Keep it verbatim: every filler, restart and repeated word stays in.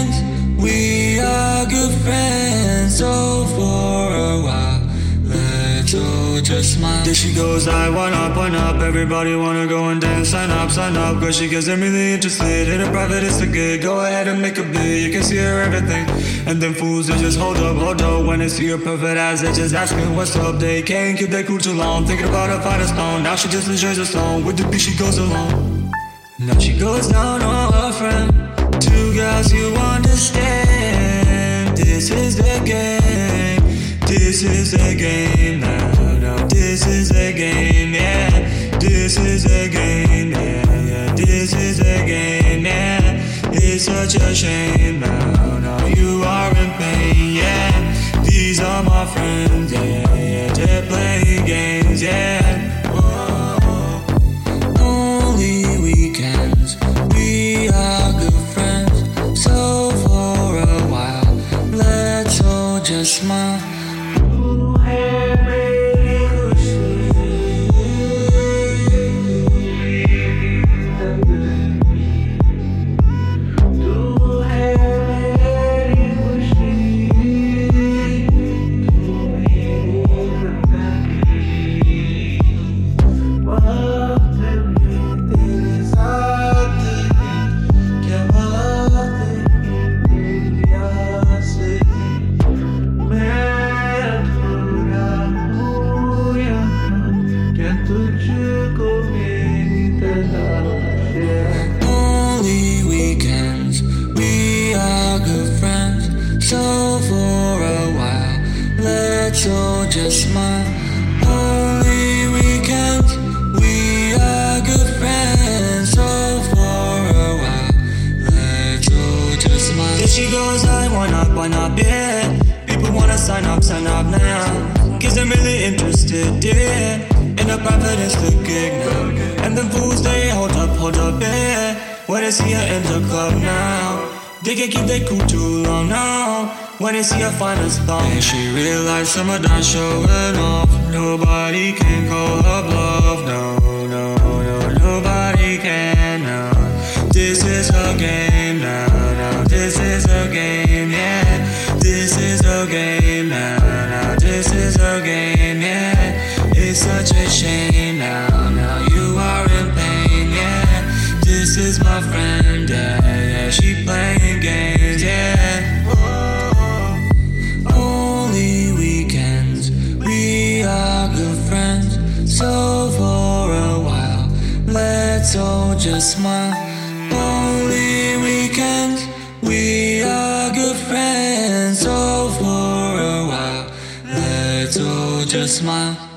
weekends, we are good friends. So for a while, let's all just smile. There she goes, I one up, one up. Everybody wanna go and dance, sign up, sign up. Girl, she gets them really interested. In a private, it's a gig. Go ahead and make a bid, you can see her everything. And then fools, they just hold up, hold up. When they see her perfect eyes, they just asking what's up. They can't keep their cool too long, thinking about her finest stone. Now she just enjoys the song, with the beat she goes along. Now she goes down on her friend. Two girls, you understand. This is the game. This is the game now. No, this is the game, yeah. This is the game, yeah, yeah. This is the game, yeah. It's such a shame now. Now you are in pain, yeah. These are my friends, yeah, yeah. They're playing games, yeah. Smile. Only weekends, we are good friends. So for a while, let's all just smile. Only weekends, we are good friends. So for a while, let's all just smile. There she goes, I wanna, wanna be. People wanna sign up, sign up now. Cause I'm really interested, yeah. In a private, it's the gig now. And them fools, they hold up, hold up, yeah. When they see her in the club now, they can't keep their cool too long now. When they see her find a spot, and she realized some of that showing off. Nobody can call her bluff, no, no, no. Nobody can, no. This is her game now, no. This is her game, yeah. This is her game now, no. This is her game, yeah. It's such a shame now, now you are in pain, yeah. This is my friend, yeah, yeah. She playing games, yeah. Oh, only weekends, we are good friends. So for a while, let's all just smile. Only weekends, we are good friends. So for a while, let's all just smile.